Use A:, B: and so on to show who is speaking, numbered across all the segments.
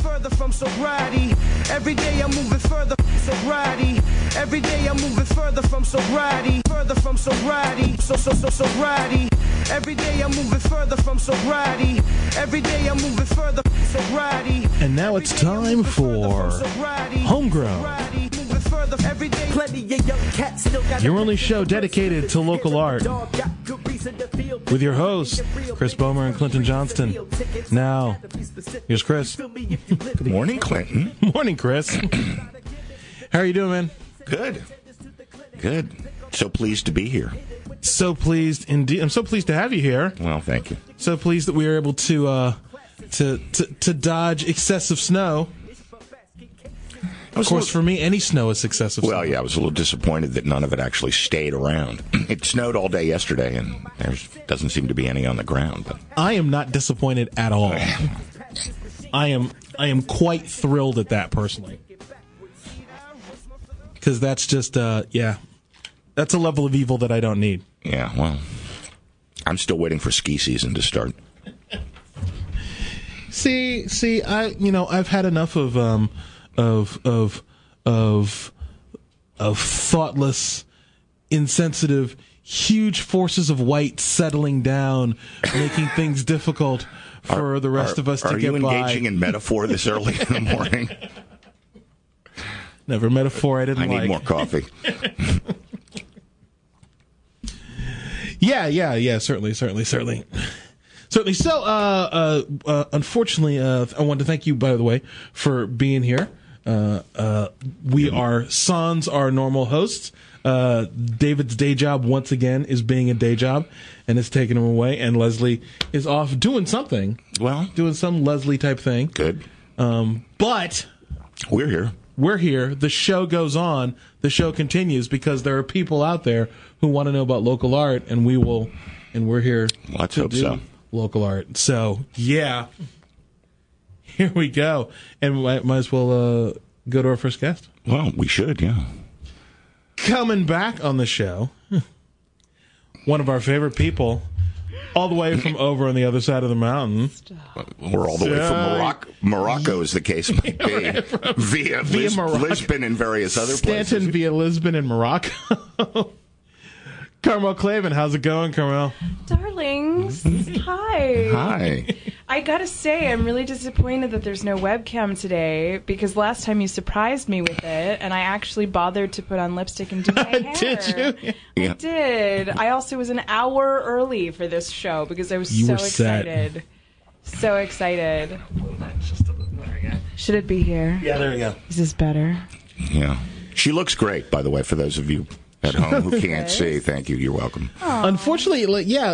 A: further from sobriety. Every day I'm moving further from sobriety. Every day I'm moving further from sobriety. Further from sobriety. Sobriety. Every day I'm moving further from sobriety. Every day I'm moving further from sobriety.
B: And now it's time for Homegrown, your only show dedicated to local art, with your hosts, Chris Bomer and Clinton Johnston. Now, here's Chris.
C: Good morning, Clinton.
B: Morning, Chris. How are you doing, man?
C: Good. So pleased to be here.
B: So pleased indeed. I'm so pleased to have you here.
C: Well, thank you.
B: So pleased that we were able to dodge excessive snow. Of course, for me, any snow is excessive snow.
C: Well, yeah, I was a little disappointed that none of it actually stayed around. It snowed all day yesterday, and there doesn't seem to be any on the ground. But
B: I am not disappointed at all. I am quite thrilled at that, personally. Because that's just, that's a level of evil that I don't need.
C: Yeah, well, I'm still waiting for ski season to start.
B: See, I've had enough of thoughtless, insensitive, huge forces of white settling down, making things difficult for the rest of us to get by.
C: Are you engaging in metaphor this early in the morning?
B: Never metaphor I didn't like.
C: I need more coffee.
B: Yeah, certainly. So, unfortunately, I wanted to thank you, by the way, for being here. We are sans our normal hosts. David's day job, once again, is being a day job, and it's taking him away, and Leslie is off doing something.
C: Well,
B: doing some Leslie-type thing.
C: Good.
B: But
C: we're here.
B: We're here. The show goes on. The show continues because there are people out there who want to know about local art, and we're here
C: Let's
B: to
C: hope
B: do
C: so.
B: Local art. So, yeah. Here we go. And we might as well go to our first guest.
C: Well, we should, yeah.
B: Coming back on the show, one of our favorite people, all the way from over on the other side of the mountain.
C: We're all the way from Morocco, as the case might be. via Lisbon and various other places.
B: Stanton via Lisbon and Morocco. Carmel Clavin, how's it going, Carmel?
D: Darlings, hi.
C: Hi.
D: I gotta say, I'm really disappointed that there's no webcam today, because last time you surprised me with it, and I actually bothered to put on lipstick and do my hair.
B: Did you?
D: Yeah. I did. I also was an hour early for this show, because I was so excited. So excited. Should it be here?
B: Yeah, there we go.
D: Is this better?
C: Yeah. She looks great, by the way, for those of you at home who can't see. Thank you. You're welcome.
D: Aww.
B: Unfortunately,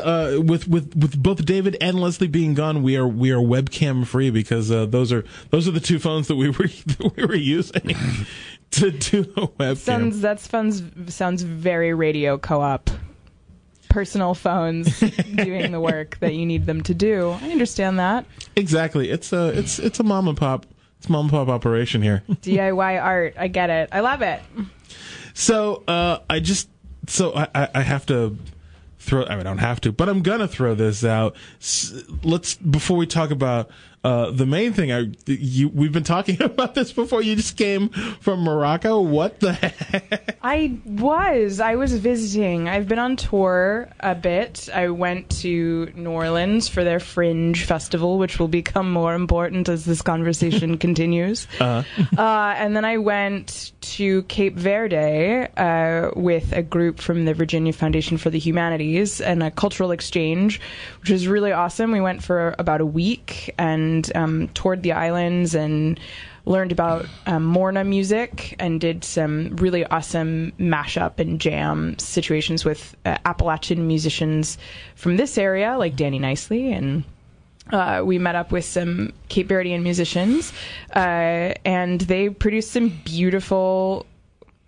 B: with both David and Leslie being gone, we are webcam free because those are the two phones that we were using to do the webcam.
D: Sounds very radio co-op. Personal phones doing the work that you need them to do. I understand that.
B: Exactly. It's a mom and pop operation here.
D: DIY art. I get it. I love it.
B: So I have to throw. I don't have to, but I'm gonna throw this out. Before we talk about the main thing. We've been talking about this before. You just came from Morocco. What the heck?
D: I was visiting. I've been on tour a bit. I went to New Orleans for their Fringe Festival, which will become more important as this conversation continues. And then I went to Cape Verde with a group from the Virginia Foundation for the Humanities and a cultural exchange, which was really awesome. We went for about a week and toured the islands and learned about Morna music and did some really awesome mashup and jam situations with Appalachian musicians from this area, like Danny Nicely, and we met up with some Cape Verdean musicians, and they produced some beautiful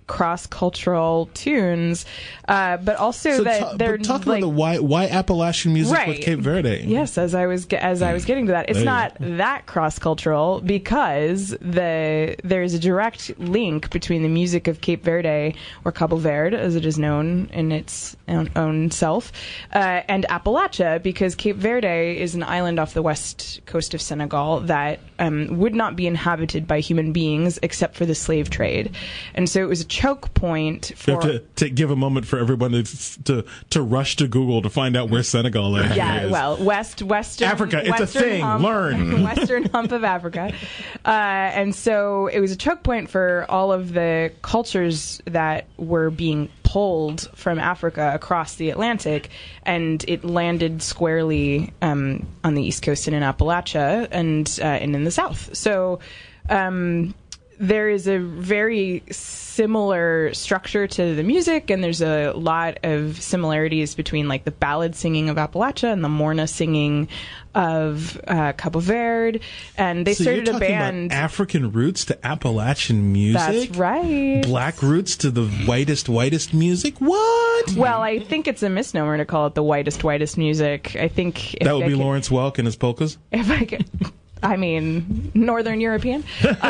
D: cross-cultural tunes, but also they're
B: talk
D: like,
B: about why Appalachian music with Cape Verde.
D: Yes, as I was getting to that, it's not that cross-cultural because there's a direct link between the music of Cape Verde, or Cabo Verde as it is known in its own self, and Appalachia, because Cape Verde is an island off the west coast of Senegal that would not be inhabited by human beings except for the slave trade, and so it was a choke point for.
B: You have to give a moment for everyone to rush to Google to find out where Senegal is.
D: Yeah, well, western
B: Africa, it's
D: western
B: a thing. Learn.
D: Western hump of Africa, and so it was a choke point for all of the cultures that were being pulled from Africa across the Atlantic, and it landed squarely on the East Coast and in Appalachia and in the South. So. There is a very similar structure to the music, and there's a lot of similarities between like the ballad singing of Appalachia and the Morna singing of Cabo Verde. And they started
B: you're
D: a
B: talking
D: band.
B: About African roots to Appalachian music.
D: That's right.
B: Black roots to the whitest music. What?
D: Well, I think it's a misnomer to call it the whitest music. I think
B: that would be Lawrence Welk and his polkas.
D: If I could. I mean, Northern European. Just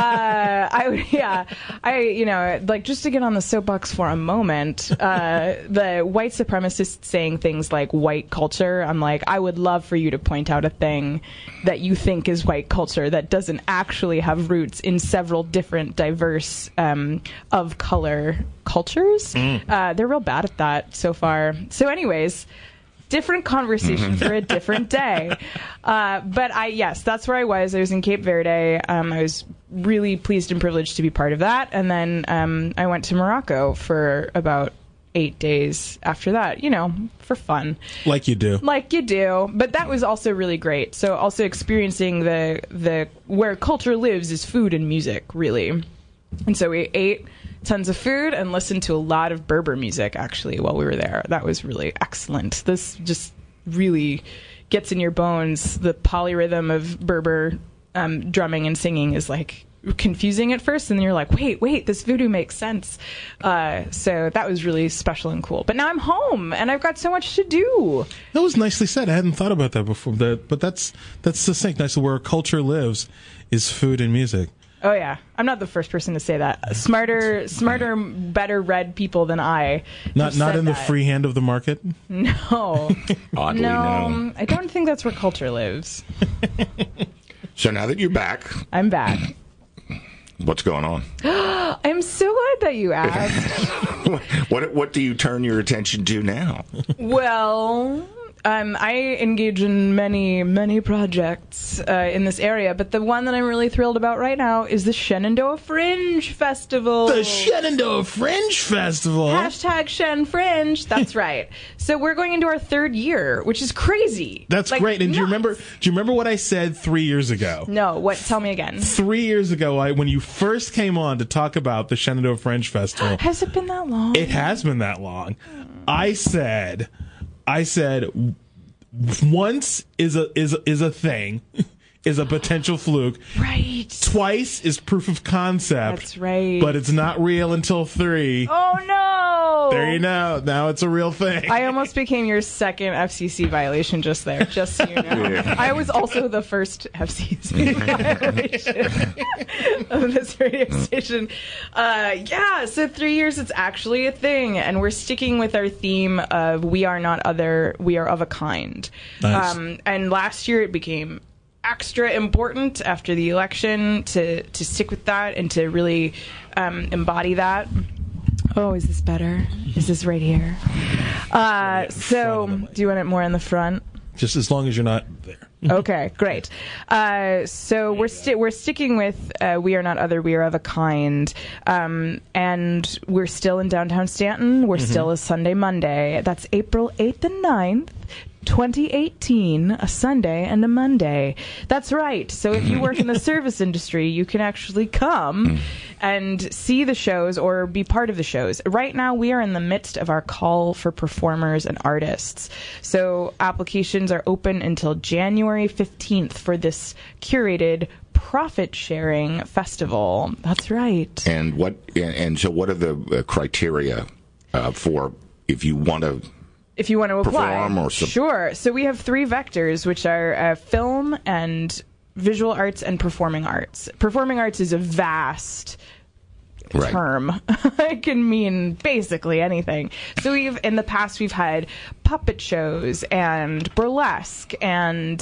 D: to get on the soapbox for a moment, the white supremacists saying things like white culture, I'm like, I would love for you to point out a thing that you think is white culture that doesn't actually have roots in several different diverse of color cultures. They're real bad at that so far. So anyways, different conversation for a different day. But that's where I was. I was in Cape Verde. I was really pleased and privileged to be part of that. And then I went to Morocco for about 8 days after that, for fun.
B: Like you do.
D: But that was also really great. So also experiencing the where culture lives is food and music, really. And so we ate tons of food and listened to a lot of Berber music, actually, while we were there. That was really excellent. This just really gets in your bones. The polyrhythm of Berber drumming and singing is like confusing at first, and then you're like, wait, this voodoo makes sense. So that was really special and cool. But now I'm home, and I've got so much to do.
B: That was nicely said. I hadn't thought about that before. But that's succinct. Nice. Where culture lives is food and music.
D: Oh, yeah. I'm not the first person to say that. Smarter, better read people than I.
B: Not in the free hand of the market?
D: No.
C: Oddly, no.
D: I don't think that's where culture lives.
C: So now that you're back.
D: I'm back.
C: What's going on?
D: I'm so glad that you asked.
C: What do you turn your attention to now?
D: Well, I engage in many projects in this area, but the one that I'm really thrilled about right now is the Shenandoah Fringe Festival.
B: The Shenandoah Fringe Festival?
D: Hashtag Shen Fringe. That's right. So we're going into our third year, which is crazy.
B: That's great. And do you remember what I said 3 years ago?
D: No. What? Tell me again.
B: 3 years ago, when you first came on to talk about the Shenandoah Fringe Festival.
D: Has it been that long?
B: It has been that long. I said once is a thing, is a potential fluke.
D: Right.
B: Twice is proof of concept.
D: That's right.
B: But it's not real until 3.
D: Oh no!
B: There you know. Now it's a real thing.
D: I almost became your second FCC violation just there, just so you know. Yeah. I was also the first FCC violation of this radio station. So 3 years, it's actually a thing, and we're sticking with our theme of we are not other, we are of a kind.
B: Nice.
D: And last year it became extra important after the election to stick with that and to really embody that. Oh, is this better? Is this right here? So, do you want it more in the front?
B: Just as long as you're not there.
D: Okay, great. So we're sticking with we are not other, we are of a kind, and we're still in downtown Stanton. We're still a Sunday Monday. That's April 8th and 9th. 2018, a Sunday and a Monday. That's right. So if you work in the service industry, you can actually come and see the shows or be part of the shows. Right now, we are in the midst of our call for performers and artists. So applications are open until January 15th for this curated profit-sharing festival. That's right.
C: And so what are the criteria for if you want to
D: apply?
C: Perform or
D: Sure. So we have 3 vectors, which are film and visual arts and performing arts. Performing arts is a vast term. It can mean basically anything. So in the past we've had puppet shows and burlesque and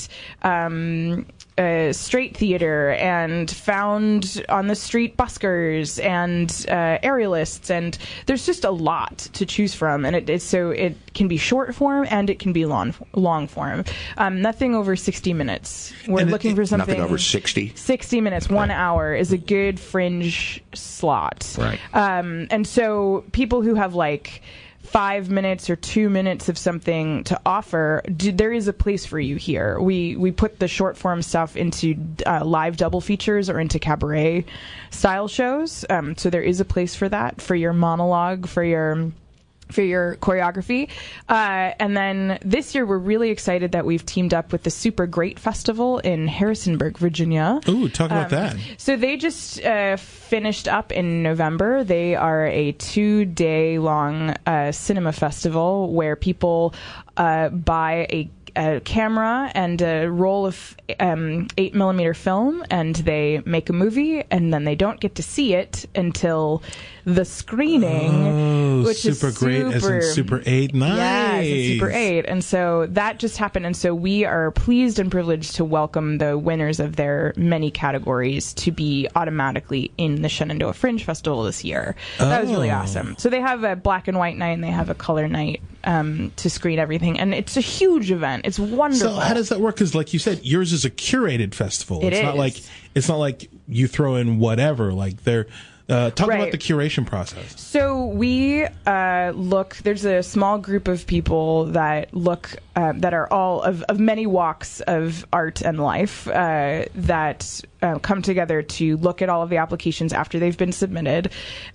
D: straight theater and found on the street buskers and aerialists, and there's just a lot to choose from, and it can be short form and it can be long form. Nothing over 60 minutes. We're looking for something.
C: Nothing over 60?
D: 60 minutes, 1 hour is a good fringe slot.
C: Right.
D: And so people who have like 5 minutes or 2 minutes of something to offer, there is a place for you here. We put the short form stuff into live double features or into cabaret style shows. So there is a place for that, for your monologue, for your choreography. And then this year we're really excited that we've teamed up with the Super Great Festival in Harrisonburg, Virginia.
B: Ooh, talk about that.
D: So they just finished up in November. They are a 2-day long cinema festival where people buy a camera and a roll of 8mm film, and they make a movie, and then they don't get to see it until the screening, which
B: super
D: is
B: great, as in Super 8. Nice.
D: Yeah, it's Super 8. And so that just happened, and so we are pleased and privileged to welcome the winners of their many categories to be automatically in the Shenandoah Fringe Festival this year. That was really awesome. So they have a black and white night and they have a color night to screen everything, and it's a huge event. It's wonderful.
B: So how does that work? Because like you said, yours is a curated festival. It's not like you throw in whatever. Like they're talk about the curation process.
D: So we there's a small group of people that that are all of many walks of art and life that come together to look at all of the applications after they've been submitted,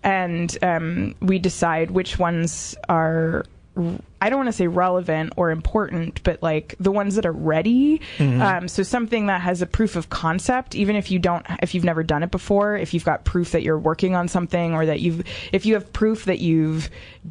D: and we decide which ones are, I don't want to say relevant or important, but like the ones that are ready. Mm-hmm. So something that has a proof of concept, even if you've never done it before, if you've got proof that you're working on something, or that if you have proof that you've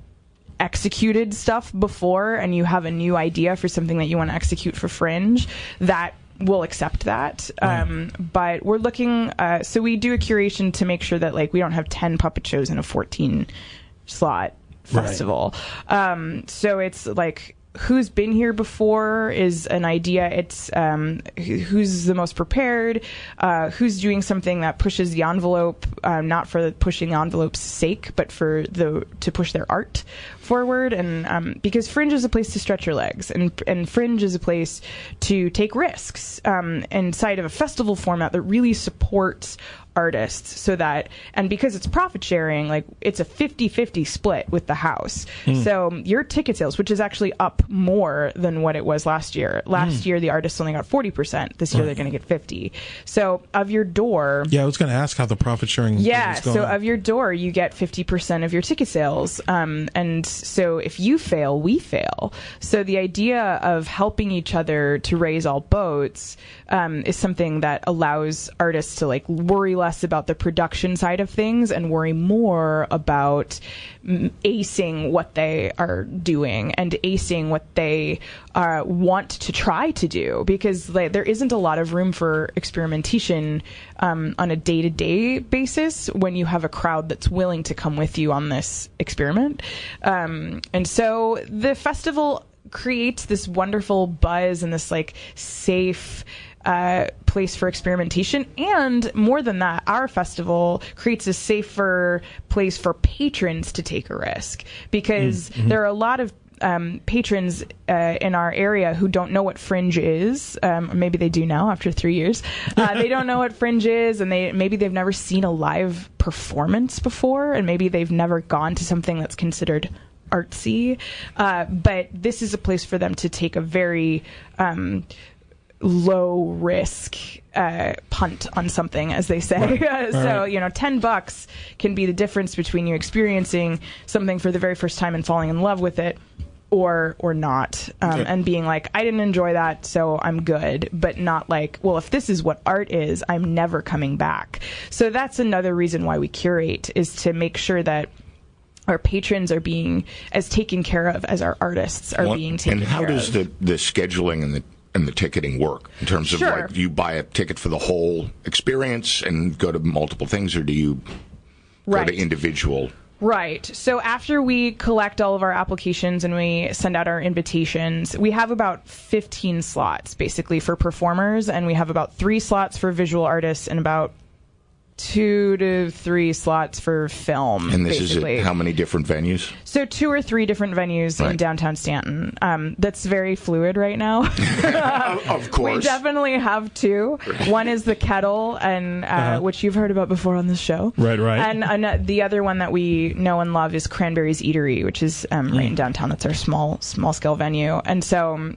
D: executed stuff before and you have a new idea for something that you want to execute for Fringe, that we'll accept that. But we're looking, so we do a curation to make sure that like we don't have 10 puppet shows in a 14 slot festival. So it's like who's been here before is an idea. It's who's the most prepared, who's doing something that pushes the envelope, not for pushing the envelope's sake, but to push their art forward. And because Fringe is a place to stretch your legs, and Fringe is a place to take risks inside of a festival format that really supports artists, so that, and because it's profit sharing, like it's a 50-50 split with the house. So your ticket sales, which is actually up more than what it was last year. Last year the artists only got 40%. This year they're going to get 50%. So of your door,
B: I was going to ask how the profit sharing is going.
D: So of your door you get 50% of your ticket sales, and so if you fail, we fail. So the idea of helping each other to raise all boats is something that allows artists to like worry less about the production side of things and worry more about acing what they are doing and acing what they want to try to do, because there isn't a lot of room for experimentation on a day-to-day basis when you have a crowd that's willing to come with you on this experiment. And so the festival creates this wonderful buzz and this like safe place for experimentation. And more than that, our festival creates a safer place for patrons to take a risk, because there are a lot of patrons in our area who don't know what Fringe is. Maybe they do now after 3 years. They don't know what Fringe is, and maybe they've never seen a live performance before, and maybe they've never gone to something that's considered artsy. But this is a place for them to take a very low risk punt on something, as they say. So $10 can be the difference between you experiencing something for the very first time and falling in love with it, or not, and being like, I didn't enjoy that, so I'm good, but not like, well, if this is what art is, I'm never coming back. So that's another reason why we curate, is to make sure that our patrons are being as taken care of as our artists are being taken care of.
C: And how does the scheduling and the ticketing work in terms of like, do you buy a ticket for the whole experience and go to multiple things, or do you go to individual?
D: Right. So after we collect all of our applications and we send out our invitations, we have about 15 slots basically for performers, and we have about 3 slots for visual artists and about 2 to 3 slots for film.
C: And this
D: basically.
C: is at how many different venues?
D: So 2 or 3 different venues in downtown Stanton. That's very fluid right now.
C: Of course.
D: We definitely have 2. One is the Kettle, and which you've heard about before on this show.
B: Right.
D: And the other one that we know and love is Cranberries Eatery, which is right in downtown. That's our small scale venue. And so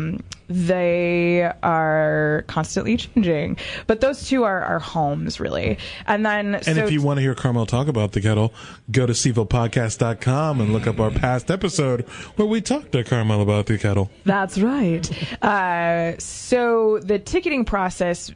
D: they are constantly changing. But those 2 are our homes, really. And if you want
B: to hear Carmel talk about the Kettle, go to CVillePodcast.com and look up our past episode where we talked to Carmel about the Kettle.
D: That's right. So the ticketing process,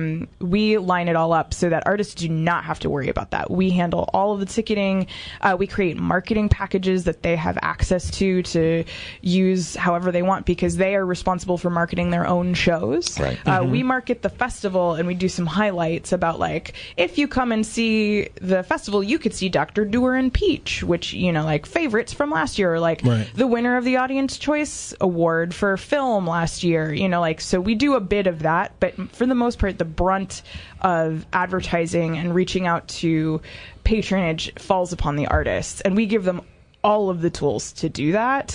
D: we line it all up so that artists do not have to worry about that. We handle all of the ticketing. We create marketing packages that they have access to use however they want, because they are responsible for marketing their own shows.
C: Right.
D: We market the festival, and we do some highlights about, like, if you come and see the festival, you could see Dr. Dewar and Peach, which, like favorites from last year, or like the winner of the Audience Choice Award for film last year, so we do a bit of that, but for the most part, the brunt of advertising and reaching out to patronage falls upon the artists, and we give them all of the tools to do that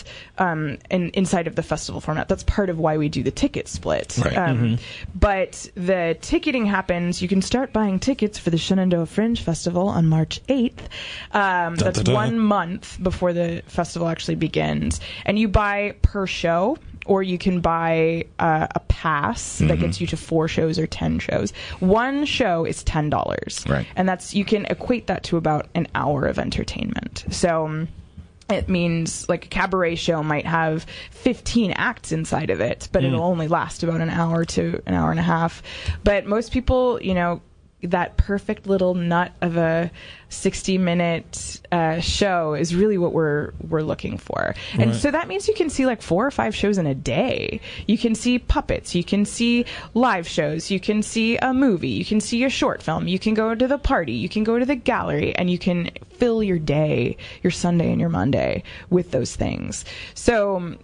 D: inside of the festival format. That's part of why we do the ticket split.
C: Right.
D: But the ticketing happens. You can start buying tickets for the Shenandoah Fringe Festival on March 8th. That's 1 month before the festival actually begins. And you buy per show, or you can buy a pass that gets you to 4 shows or 10 shows. 1 show is $10.
C: Right.
D: And you can equate that to about an hour of entertainment. So it means like a cabaret show might have 15 acts inside of it, but it'll only last about an hour to an hour and a half. But most people, that perfect little nut of a 60-minute show is really what we're looking for. And so that means you can see like 4 or 5 shows in a day. You can see puppets, you can see live shows, you can see a movie, you can see a short film, you can go to the party, you can go to the gallery, and you can fill your day, your Sunday and your Monday, with those things. So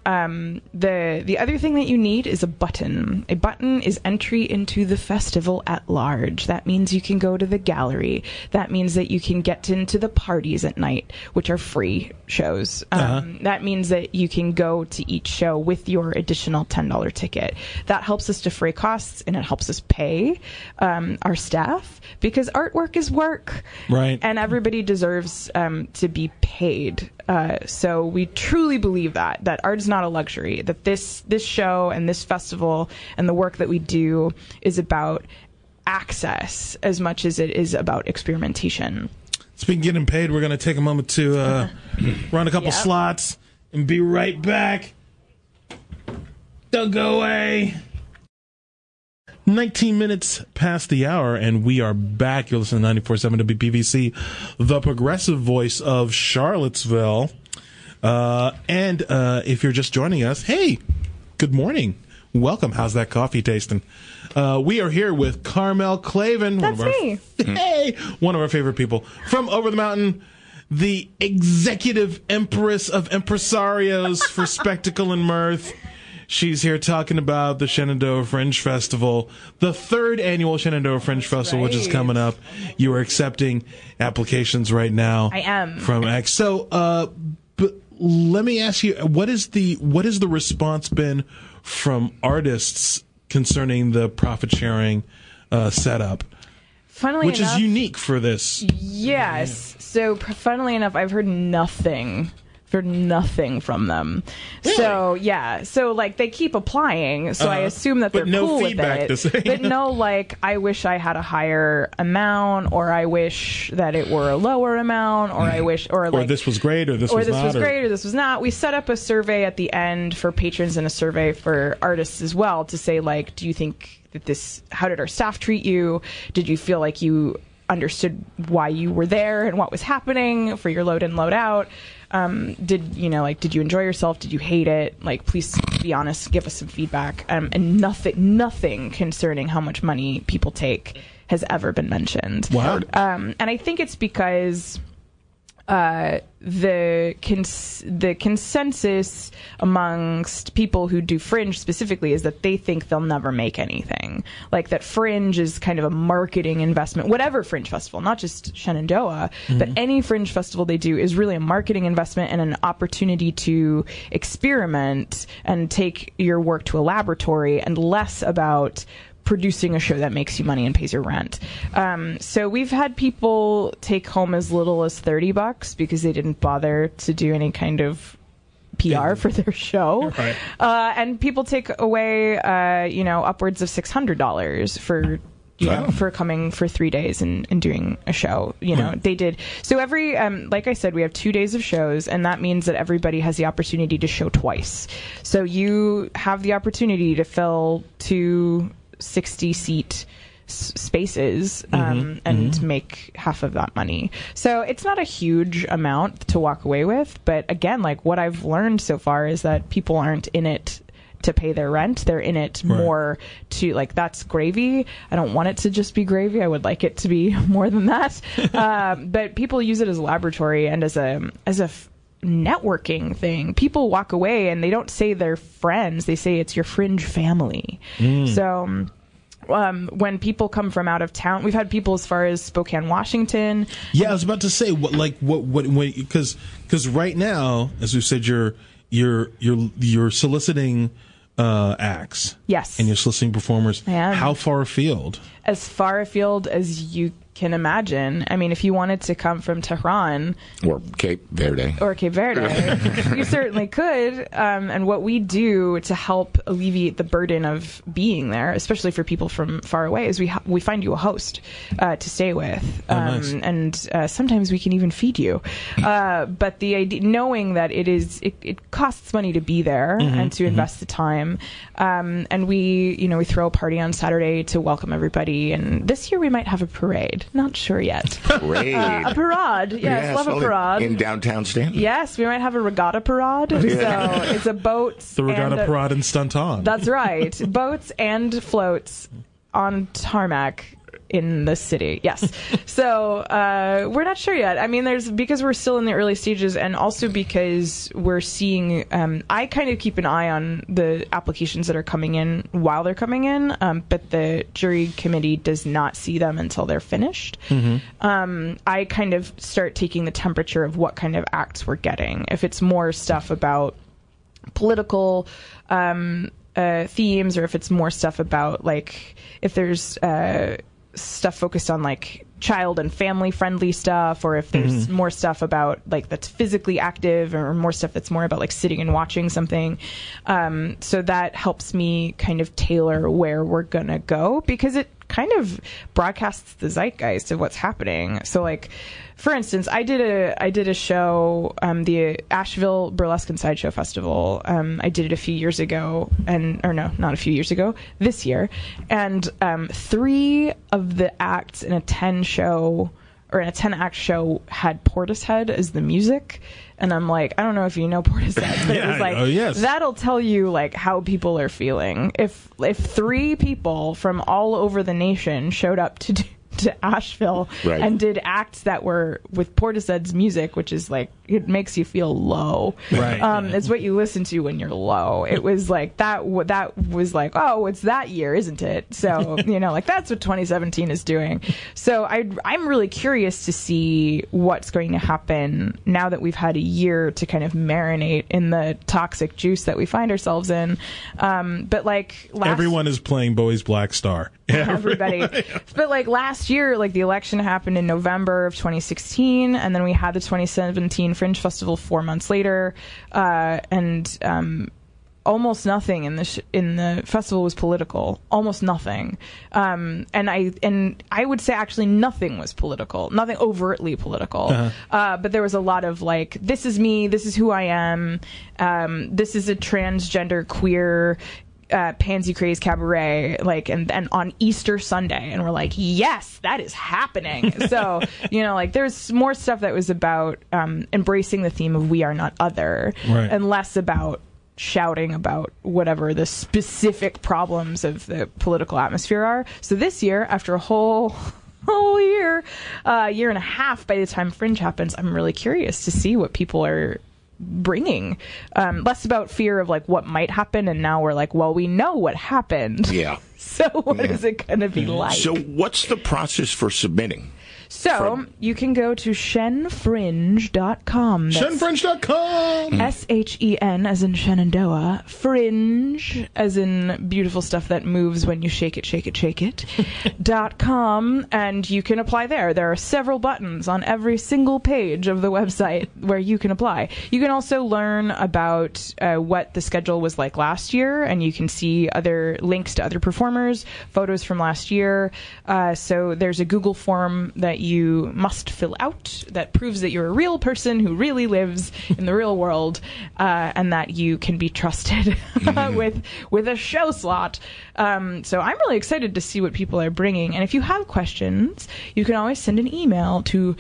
D: the other thing that you need is a button. A button is entry into the festival at large. That means you can go to the gallery. That means that you can get into the parties at night, which are free shows. That means that you can go to each show with your additional $10 ticket. That helps us defray costs, and it helps us pay our staff, because artwork is work.
B: Right.
D: And everybody deserves to be paid. So we truly believe that art is not a luxury, that this show and this festival and the work that we do is about access as much as it is about experimentation.
B: Speaking of getting paid, we're going to take a moment to run a couple slots and be right back. Don't go away. 19 minutes past the hour, and we are back. You're listening to 94.7 WPVC, the progressive voice of Charlottesville. And if you're just joining us, hey, good morning. Welcome. How's that coffee tasting? We are here with Carmel Clavin.
D: That's me.
B: Hey, one of our favorite people from Over the Mountain, the executive empress of impresarios for spectacle and mirth. She's here talking about the Shenandoah Fringe Festival, the 3rd annual Shenandoah Fringe Festival, which is coming up. You are accepting applications right now.
D: I am.
B: From X. So, but let me ask you, what is the response been from artists concerning the profit sharing setup?
D: Funnily enough,
B: is unique for this.
D: Yes. So funnily enough, I've heard nothing for nothing from them. Really? So yeah, so like they keep applying, so I assume that they're
B: no
D: cool
B: feedback
D: with it. But no, like, I wish I had a higher amount, or I wish that it were a lower amount, or I wish, or like,
B: this was great, or this was not,
D: or this was not. We set up a survey at the end for patrons and a survey for artists as well to say, like, do you think that this? How did our staff treat you? Did you feel like you understood why you were there and what was happening for your load in, load out? Did you enjoy yourself? Did you hate it? Like, please be honest, give us some feedback. And nothing concerning how much money people take has ever been mentioned.
B: Wow.
D: And I think it's because the consensus amongst people who do Fringe specifically is that they think they'll never make anything. Like, that Fringe is kind of a marketing investment, whatever Fringe festival, not just Shenandoah, but any Fringe festival they do is really a marketing investment and an opportunity to experiment and take your work to a laboratory, and less about producing a show that makes you money and pays your rent. So we've had people take home as little as $30 because they didn't bother to do any kind of PR for their show.
B: Right.
D: And people take away, upwards of $600 for, for coming for 3 days and doing a show. They did. So every, like I said, we have 2 days of shows, and that means that everybody has the opportunity to show twice. So you have the opportunity to fill 2 60-seat spaces and make half of that money. So it's not a huge amount to walk away with, but again, like, what I've learned so far is that people aren't in it to pay their rent. They're in it more to, like, that's gravy. I don't want it to just be gravy. I would like it to be more than that. But people use it as a laboratory and as a networking thing. People walk away and they don't say they're friends. They say it's your Fringe family. So when people come from out of town, we've had people as far as Spokane, Washington.
B: Yeah, I was about to say because right now, as we said, you're soliciting acts.
D: Yes.
B: And you're soliciting performers.
D: I am. How
B: far afield?
D: As far afield as you can imagine. I mean, if you wanted to come from Tehran
C: or Cape Verde,
D: you certainly could. And what we do to help alleviate the burden of being there, especially for people from far away, is we find you a host to stay with,
B: nice.
D: And sometimes we can even feed you. But the idea, knowing that it costs money to be there and to invest the time, and we throw a party on Saturday to welcome everybody. And this year we might have a parade. Not sure yet.
C: Parade.
D: A parade. Yes, love a parade.
C: In downtown Stanton.
D: Yes, we might have a regatta parade. So it's a boat.
B: The regatta parade in Stunt On.
D: That's right. Boats and floats on tarmac in the city. Yes. So we're not sure yet. I mean, because we're still in the early stages, and also because we're seeing, I kind of keep an eye on the applications that are coming in while they're coming in, but the jury committee does not see them until they're finished. I kind of start taking the temperature of what kind of acts we're getting. If it's more stuff about political themes, or if it's more stuff about, like, if there's stuff focused on, like, child and family friendly stuff, or if there's more stuff about, like, that's physically active, or more stuff that's more about, like, sitting and watching something. So that helps me kind of tailor where we're gonna go, because it kind of broadcasts the zeitgeist of what's happening. So, like, for instance, I did a show, the Asheville Burlesque and Sideshow Festival. I did it a few years ago, not a few years ago, this year. And 3 of the acts in a 10-act show had Portishead as the music. And I'm like, I don't know if you know Portishead, but it was like, that'll tell you, like, how people are feeling. If 3 people from all over the nation showed up to Asheville and did acts that were with Portishead's music, which is, like, it makes you feel low. It's what you listen to when you're low. It was like that was like, oh, it's that year, isn't it? So like, that's what 2017 is doing. So I'm really curious to see what's going to happen now that we've had a year to kind of marinate in the toxic juice that we find ourselves in. But, like,
B: everyone is playing Bowie's Black Star.
D: Everybody. But, like, last year, like, the election happened in November of 2016, and then we had the 2017 Fringe Festival 4 months later, and almost nothing in the festival was political. Almost nothing, and I would say actually nothing was political, nothing overtly political. But there was a lot of like, this is me, this is who I am, this is a transgender queer Pansy Craze Cabaret, like, and on Easter Sunday, and we're like, yes, that is happening. So, you know, like, there's more stuff that was about embracing the theme of we are not other, and less about shouting about whatever the specific problems of the political atmosphere are. So this year, after a whole year and a half by the time Fringe happens, I'm really curious to see what people are bringing. Less about fear of like what might happen, and now we're like, well, we know what happened.
C: Yeah.
D: So what is it going to be like?
C: So what's the process for submitting?
D: So you can go to shenfringe.com.
B: Shenfringe.com.
D: SHEN as in Shenandoah. Fringe as in beautiful stuff that moves when you shake it, shake it, shake it. .com, and you can apply there. There are several buttons on every single page of the website where you can apply. You can also learn about what the schedule was like last year, and you can see other links to other performers, photos from last year. So there's a Google form that you must fill out that proves that you're a real person who really lives in the real world, and that you can be trusted with a show slot. So I'm really excited to see what people are bringing. And if you have questions, you can always send an email to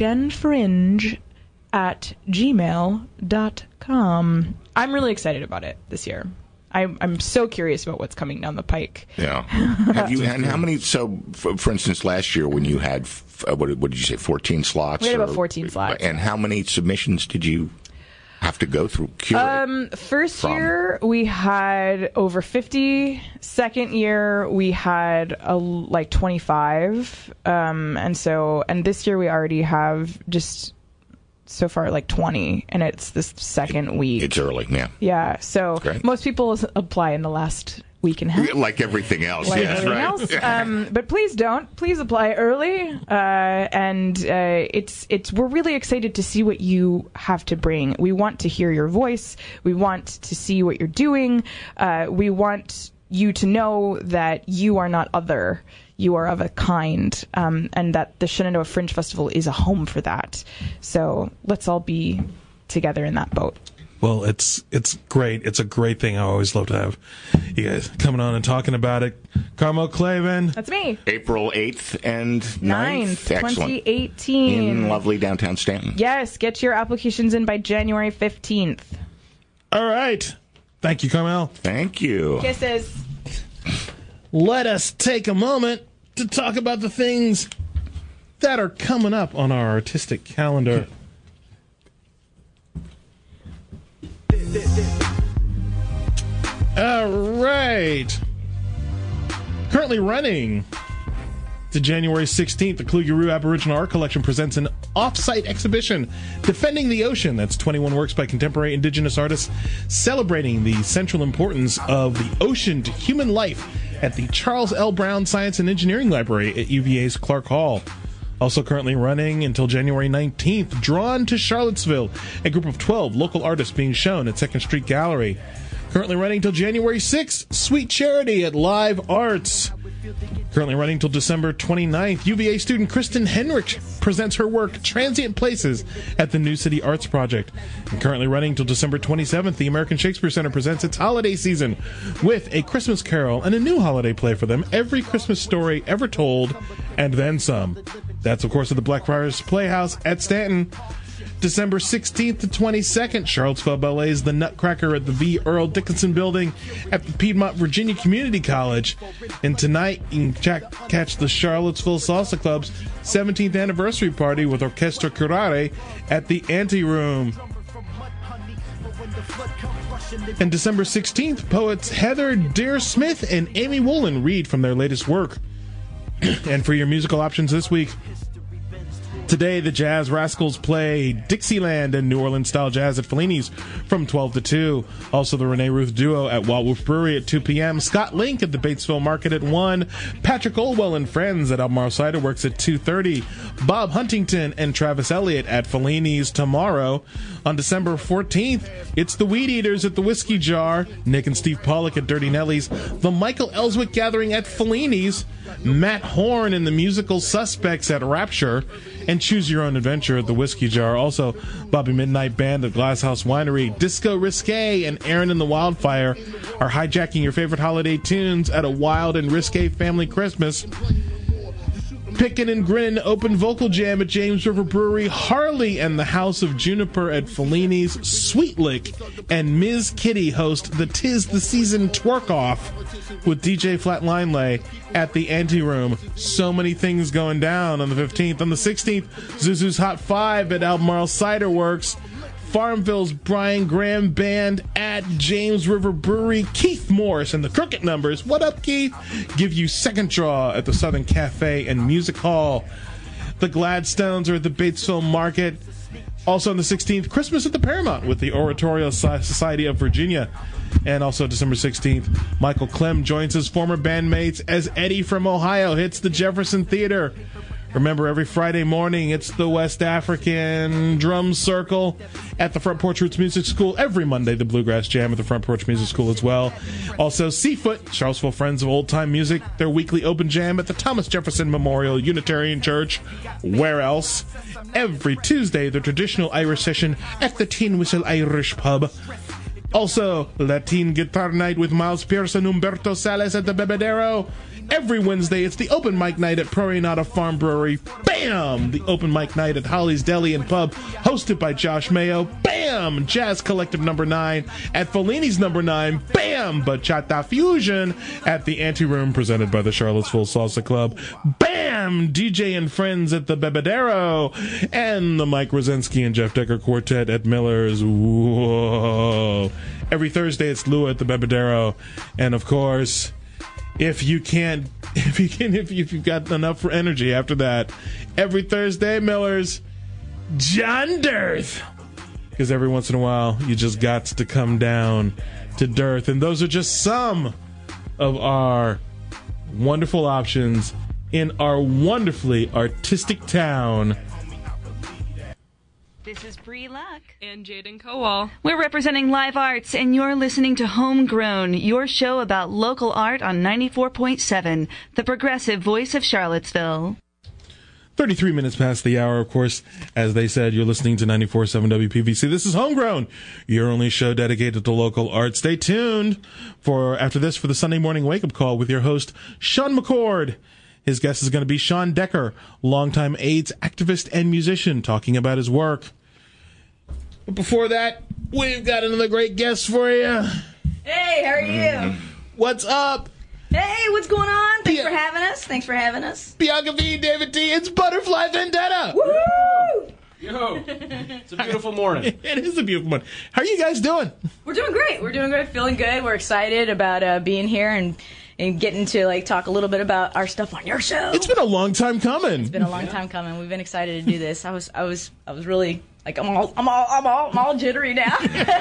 D: shenfringe@gmail.com. I'm really excited about it this year. I'm so curious about what's coming down the pike.
C: Yeah. Have you had how many? So, for instance, last year when you had, what did you say, 14 slots?
D: We had about 14 slots.
C: And how many submissions did you have to go through?
D: First year we had over 50. Second year we had like 25. And this year we already have just so far like 20, and it's this second week.
C: It's early, yeah.
D: Yeah, so most people apply in the last week and a half.
C: Like everything else,
D: like
C: yes,
D: everything
C: right.
D: else. But please don't. Please apply early. We're really excited to see what you have to bring. We want to hear your voice. We want to see what you're doing. We want you to know that you are not other. You are of a kind, and that the Shenandoah Fringe Festival is a home for that. So let's all be together in that boat.
B: Well, it's great. It's a great thing. I always love to have you guys coming on and talking about it. Carmel Clavin.
D: That's me.
C: April 8th and 9th. Excellent.
D: 2018.
C: In lovely downtown Stanton.
D: Yes, get your applications in by January 15th.
B: All right. Thank you, Carmel.
C: Thank you.
D: Kisses.
B: Let us take a moment to talk about the things that are coming up on our artistic calendar. All right. Currently running to January 16th, the Kluge-Ruhe Aboriginal Art Collection presents an off-site exhibition, Defending the Ocean. That's 21 works by contemporary indigenous artists celebrating the central importance of the ocean to human life at the Charles L. Brown Science and Engineering Library at UVA's Clark Hall. Also currently running until January 19th, Drawn to Charlottesville, a group of 12 local artists being shown at 2nd Street Gallery. Currently running until January 6th, Sweet Charity at Live Arts. Currently running until December 29th, UVA student Kristen Henrich presents her work, Transient Places, at the New City Arts Project. And currently running until December 27th, the American Shakespeare Center presents its holiday season with a Christmas carol and a new holiday play for them, Every Christmas Story Ever Told, and then some. That's, of course, at the Blackfriars Playhouse at Stanton. December 16th to 22nd, Charlottesville Ballet's The Nutcracker at the V. Earl Dickinson Building at the Piedmont Virginia Community College. And tonight, you can catch the Charlottesville Salsa Club's 17th anniversary party with Orchestra Curare at the Anteroom. And December 16th, poets Heather Deere-Smith and Amy Woolen read from their latest work. And for your musical options this week, Today, the Jazz Rascals play Dixieland and New Orleans-style jazz at Fellini's from 12 to 2. Also, the Renee Ruth Duo at Wild Wolf Brewery at 2 p.m. Scott Link at the Batesville Market at 1. Patrick Olwell and Friends at Albemarle Cider Works at 2:30. Bob Huntington and Travis Elliott at Fellini's tomorrow. On December 14th, it's the Weed Eaters at the Whiskey Jar, Nick and Steve Pollock at Dirty Nelly's, the Michael Ellswick Gathering at Fellini's, Matt Horn and the Musical Suspects at Rapture, and Choose Your Own Adventure at the Whiskey Jar. Also, Bobby Midnight Band at Glasshouse Winery, Disco Risque and Aaron and the Wildfire are hijacking your favorite holiday tunes at a wild and risque family Christmas. Pickin' and Grin Open Vocal Jam at James River Brewery, Harley and the House of Juniper at Fellini's, Sweet Lick and Ms. Kitty host the 'Tis the Season Twerk Off with DJ Flatline Lay at the Anteroom. So many things going down on the 15th. On the 16th, Zuzu's Hot 5 at Albemarle Cider Works, Farmville's Brian Graham Band at James River Brewery, Keith Morris and the Crooked Numbers, what up Keith, give you Second Draw at the Southern Cafe and Music Hall. The Gladstones are at the Batesville Market. Also on the 16th, Christmas at the Paramount with the Oratorio Society of Virginia. And also December 16th, Michael Clem joins his former bandmates as Eddie from Ohio hits the Jefferson Theater. Remember, every Friday morning, it's the West African Drum Circle at the Front Porch Roots Music School. Every Monday, the Bluegrass Jam at the Front Porch Music School as well. Also, Seafoot, Charlottesville Friends of Old Time Music, their weekly open jam at the Thomas Jefferson Memorial Unitarian Church. Where else? Every Tuesday, the traditional Irish session at the Tin Whistle Irish Pub. Also, Latin Guitar Night with Miles Pierce and Humberto Salas at the Bebedero. Every Wednesday, it's the open mic night at Prairie Nada Farm Brewery. Bam! The open mic night at Holly's Deli and Pub, hosted by Josh Mayo. Bam! Jazz Collective number 9 at Fellini's number 9. Bam! Bachata Fusion at the Anteroom, presented by the Charlottesville Salsa Club. Bam! DJ and Friends at the Bebedero. And the Mike Rosinski and Jeff Decker Quartet at Miller's. Whoa! Every Thursday, it's Lua at the Bebedero. And of course, if you've got enough for energy after that, every Thursday, Miller's John Dearth. Because every once in a while, you just got to come down to Dearth. And those are just some of our wonderful options in our wonderfully artistic town.
E: This is Bree Luck.
F: And Jaden Kowal.
E: We're representing Live Arts, and you're listening to Homegrown, your show about local art on 94.7, the progressive voice of Charlottesville.
B: 33 minutes past the hour, of course. As they said, you're listening to 94.7 WPVC. This is Homegrown, your only show dedicated to local art. Stay tuned for after this for the Sunday morning wake-up call with your host, Sean McCord. His guest is going to be Sean Decker, longtime AIDS activist and musician, talking about his work. But before that, we've got another great guest for you.
G: Hey, how are you?
B: What's up?
G: Hey, what's going on? Thanks for having us.
B: Bianca V, David T, it's Butterfly Vendetta.
G: Woohoo!
H: Yo, it's a beautiful morning.
B: It is a beautiful morning. How are you guys doing?
G: We're doing great. Feeling good. We're excited about being here and getting to talk a little bit about our stuff on your show.
B: It's been a long time coming.
G: It's been a long time coming. We've been excited to do this. I was really I'm all jittery now.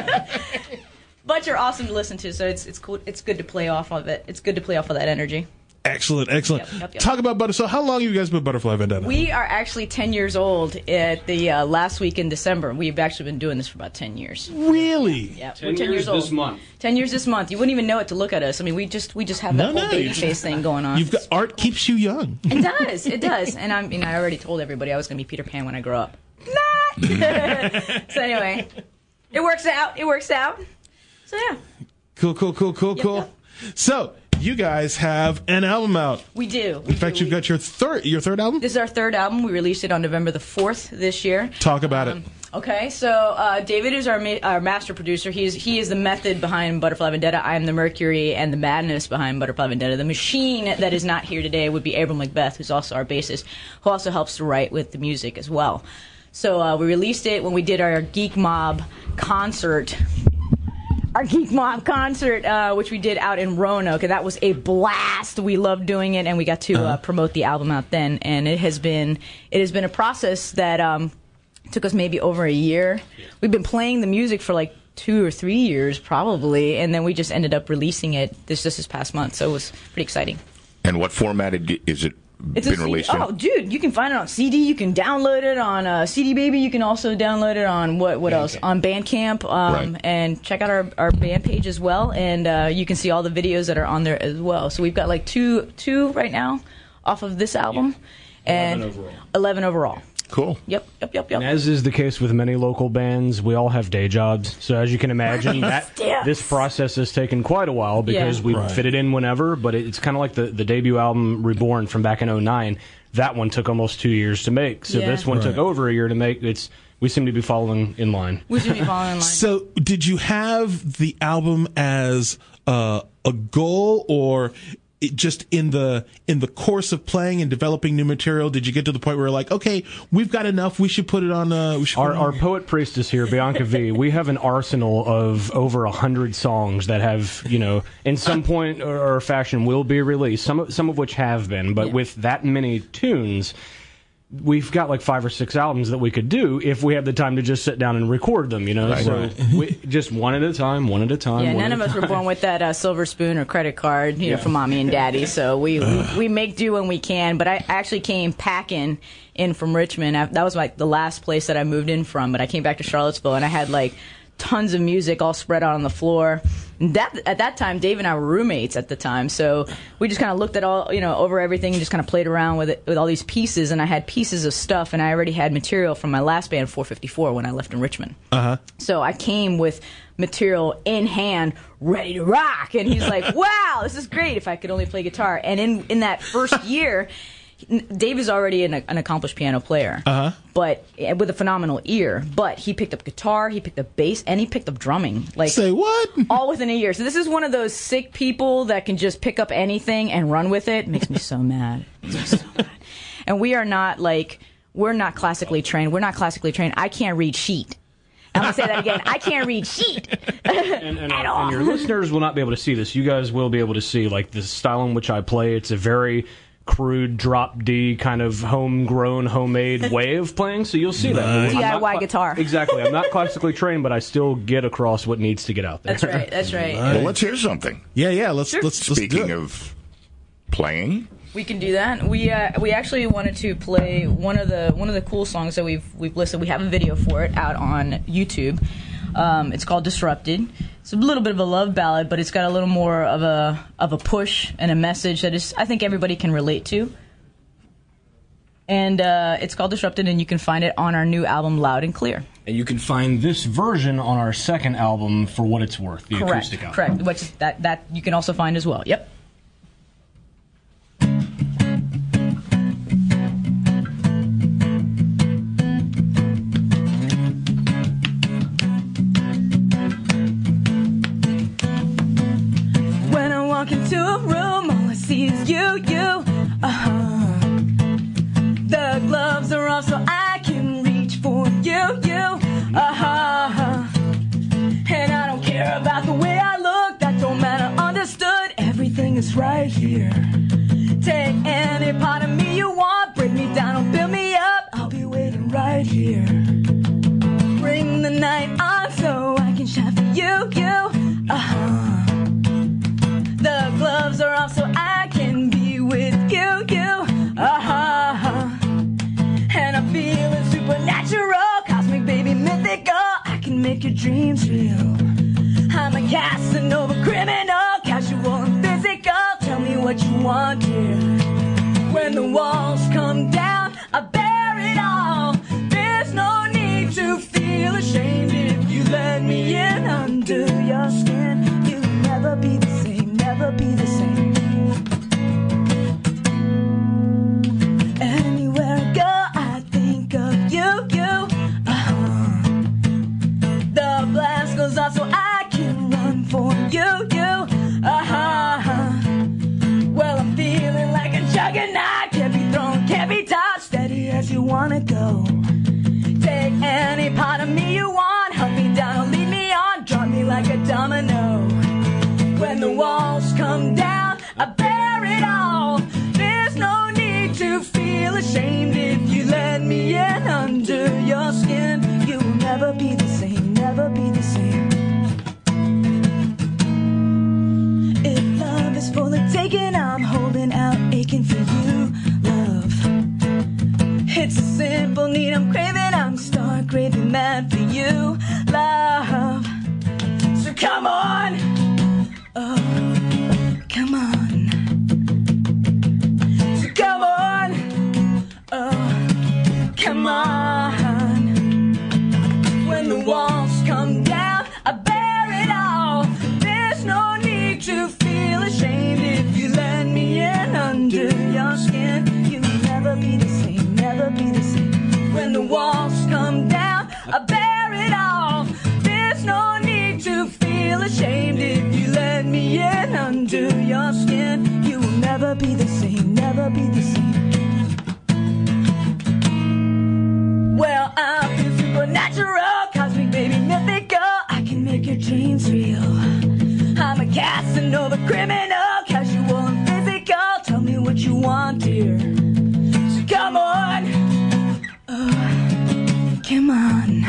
G: But you're awesome to listen to, so it's cool. It's good to play off of it. It's good to play off of that energy.
B: Excellent.
G: Yep.
B: Talk about Butterfly. So how long have you guys been Butterfly Vendetta?
G: We are actually 10 years old at the last week in December. We've actually been doing this for about 10 years.
B: Really?
G: Yeah,
H: 10 years old. This month.
G: 10 years this month. You wouldn't even know it to we just have that whole baby face thing going on.
B: You've got art keeps you young.
G: It does. And I already told everybody I was going to be Peter Pan when I grow up. Not. So anyway, it works out. So yeah.
B: Cool.
G: Yep.
B: So you guys have an album out.
G: We do.
B: In fact, you've got your third album?
G: This is our third album. We released it on November the 4th this year.
B: Talk about it.
G: Okay, so David is our master producer. He is the method behind Butterfly Vendetta. I am the Mercury and the madness behind Butterfly Vendetta. The machine that is not here today would be Abram Macbeth, who's also our bassist, who also helps to write with the music as well. So we released it when we did our Geek Mob concert our Geek Mob concert, which we did out in Roanoke, and that was a blast. We loved doing it, and we got to promote the album out then. And it has been a process that took us maybe over a year. We've been playing the music for like 2 or 3 years probably, and then we just ended up releasing it this past month. So it was pretty exciting. And
C: what format is it?
G: It's
C: been released in?
G: Oh, dude, you can find it on CD. You can download it on CD Baby. You can also download it on what else? On Bandcamp.
C: Right.
G: And check out our band page as well. And you can see all the videos that are on there as well. So we've got like two right now off of this album. Yeah. 11 overall.
C: Cool.
G: Yep.
F: And as is the case with many local bands, we all have day jobs. So as you can imagine, this process has taken quite a while because we fit it in whenever. But it's kind of like the debut album Reborn from back in 2009. That one took almost 2 years to make. So this one took over a year to make. We seem to be following in line.
B: So did you have the album as a goal, or just in the course of playing and developing new material, did you get to the point where you're like, okay, we've got enough, we should put it on? Our
F: poet priestess here, Bianca V. We have an arsenal of over 100 songs that have, in some point or fashion, will be released. Some of which have been, but with that many tunes, we've got like 5 or 6 albums that we could do if we have the time to just sit down and record them, So we just one at a time.
G: Yeah, none of us were born with that silver spoon or credit card, from mommy and daddy. So we make do when we can. But I actually came packing in from Richmond. That was like the last place that I moved in from. But I came back to Charlottesville, and I had like tons of music all spread out on the floor. At that time, Dave and I were roommates at the time, so we just kind of looked at all, over everything and just kind of played around with it, with all these pieces. And I had pieces of stuff, and I already had material from my last band, 454, when I left in Richmond. So I came with material in hand, ready to rock. And he's like, "Wow, this is great! If I could only play guitar." And in that first year, Dave is already an accomplished piano player, but with a phenomenal ear. But he picked up guitar, he picked up bass, and he picked up drumming. Like,
B: say what?
G: All within a year. So this is one of those sick people that can just pick up anything and run with it. It makes me so mad. And we're not classically trained. We're not classically trained. I can't read sheet. I'm going to say that again. I can't read sheet at all.
F: And your listeners will not be able to see this. You guys will be able to see like the style in which I play. It's a very crude drop D kind of homegrown, homemade way of playing, so you'll see that.
G: DIY guitar.
F: Exactly. I'm not classically trained, but I still get across what needs to get out there.
G: That's right.
C: Well, let's hear something.
B: Yeah. Let's
C: Speaking of playing,
G: we can do that. We actually wanted to play one of the cool songs that we've listed. We have a video for it out on YouTube. It's called Disrupted. It's a little bit of a love ballad, but it's got a little more of a push and a message that I think everybody can relate to. And it's called Disrupted, and you can find it on our new album, Loud and Clear.
F: And you can find this version on our second album, For What It's Worth, the acoustic album.
G: Correct, which is that you can also find as well. Yep.
I: Into a room, all I see is you. The gloves are off so I can reach for you. And I don't care about the way I look, that don't matter, understood. Everything is right here. Take any part of me you want, break me down or build me up, I'll be waiting right here. Bring the night on so I can shine for you. The gloves are off so I can be with you. And I'm feeling supernatural, cosmic, baby, mythical. I can make your dreams real. I'm a Casanova criminal, casual and physical. Tell me what you want here. When the walls come down, I bear it all. There's no need to feel ashamed. If you let me in under your skin, you'll never be the same. Never be the same. Anywhere I go, I think of you. The blast goes off so I can run for you. Well, I'm feeling like a juggernaut. Can't be thrown, can't be touched. Steady as you wanna go. Take any part of me you want. Hunt me down, lead me on. Drop me like a domino. When the walls come down, I bear it all. There's no need to feel ashamed. If you let me in under your skin, you will never be the same, never be the same. If love is for the taking, I'm holding out, aching for you, love. It's a simple need I'm craving, I'm stark craving mad for you, love. So come on, oh, come on. So come on, oh, come on. When the walls come down, I bear it all. There's no need to feel ashamed. If you let me in under your skin, you will never be the same, never be the same. When the walls come down, I bear it all. There's no need to feel ashamed. If you let me in under your skin, you will never be the same, never be the same. Well, I feel supernatural, cosmic, baby, mythical. I can make your dreams real. I'm a Casanova criminal, casual and physical. Tell me what you want, dear. So come on, oh, come on.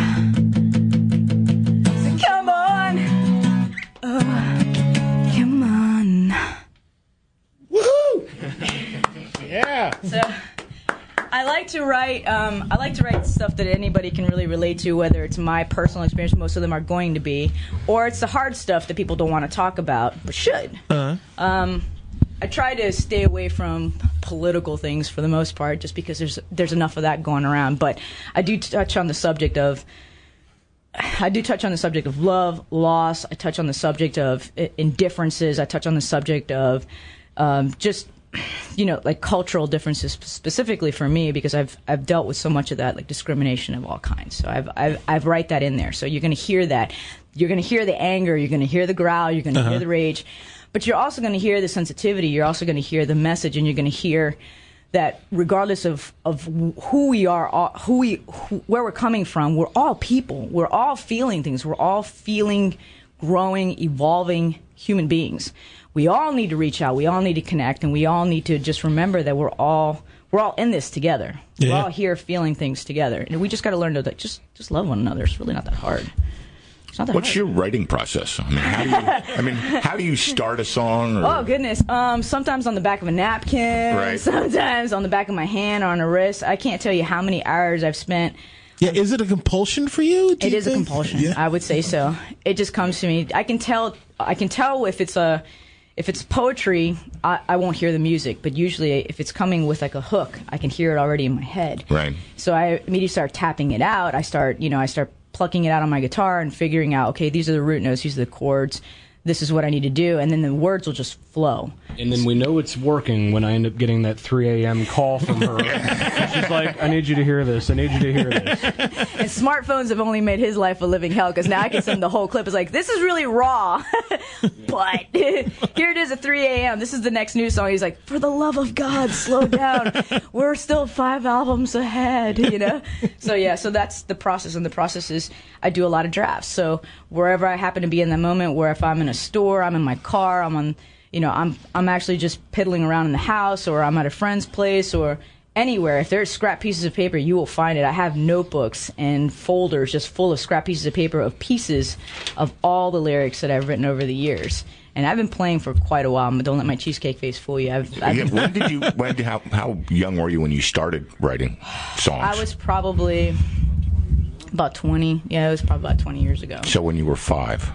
I: So come on, oh, come on.
B: Woohoo! Yeah.
G: So I like to write stuff that anybody can really relate to, whether it's my personal experience, most of them are going to be, or it's the hard stuff that people don't want to talk about but should. I try to stay away from political things for the most part, just because there's enough of that going around. But I do touch on the subject of love, loss. I touch on the subject of indifferences. I touch on the subject of just, you know, like cultural differences specifically for me, because I've dealt with so much of that, like discrimination of all kinds. So I've write that in there. So you're going to hear that. You're going to hear the anger. You're going to hear the growl. You're going to hear the rage. But you're also going to hear the sensitivity. You're also going to hear the message, and you're going to hear that regardless of who we are, where we're coming from, we're all people. We're all feeling things. We're all feeling, growing, evolving human beings. We all need to reach out. We all need to connect, and we all need to just remember that we're all in this together. Yeah. We're all here feeling things together, and we just got to learn to just love one another. It's really not that hard.
C: What's your writing process? I mean, how do you start a song? Or?
G: Oh goodness! Sometimes on the back of a napkin. Right. Sometimes on the back of my hand or on a wrist. I can't tell you how many hours I've spent.
B: Yeah, is it a compulsion for you?
G: It is a compulsion. Yeah. I would say so. It just comes to me. I can tell if it's poetry, I won't hear the music, but usually if it's coming with like a hook, I can hear it already in my head.
C: Right.
G: So I immediately start tapping it out. I start plucking it out on my guitar and figuring out, okay, these are the root notes, these are the chords, this is what I need to do, and then the words will just flow.
F: And then we know it's working when I end up getting that 3 a.m. call from her. She's like, I need you to hear this, I need you to hear this.
G: And smartphones have only made his life a living hell, because now I can send the whole clip. It's like, this is really raw, but here it is at 3 a.m. This is the next new song. He's like, for the love of God, slow down. We're still 5 albums ahead, you know? So yeah, so that's the process, and the process is I do a lot of drafts. So wherever I happen to be in that moment, where if I'm in a store, I'm in my car, I'm actually just piddling around in the house, or I'm at a friend's place, or anywhere. If there's scrap pieces of paper, you will find it. I have notebooks and folders just full of scrap pieces of paper of pieces of all the lyrics that I've written over the years. And I've been playing for quite a while. Don't let my cheesecake face fool you.
C: How young were you when you started writing songs?
G: I was probably about 20. Yeah, it was probably about 20 years ago.
C: So when you were 5.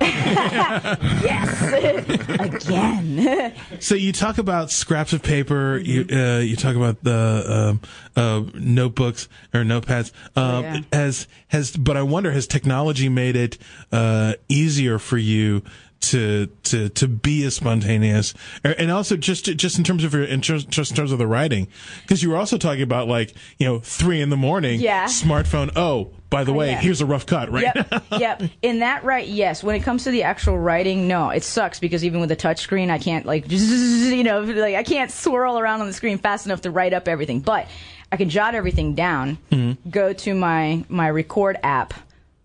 G: Yes. Again.
B: So you talk about scraps of paper. You talk about the notebooks or notepads. But I wonder, has technology made it easier for you to be as spontaneous, and also just in terms of in terms of the writing, because you were also talking about 3 a.m, smartphone. Oh, by the way, here's a rough cut, right?
G: Yep. In that, right? Yes. When it comes to the actual writing, no, it sucks, because even with the touch screen, I can't I can't swirl around on the screen fast enough to write up everything, but I can jot everything down. Mm-hmm. Go to my record app.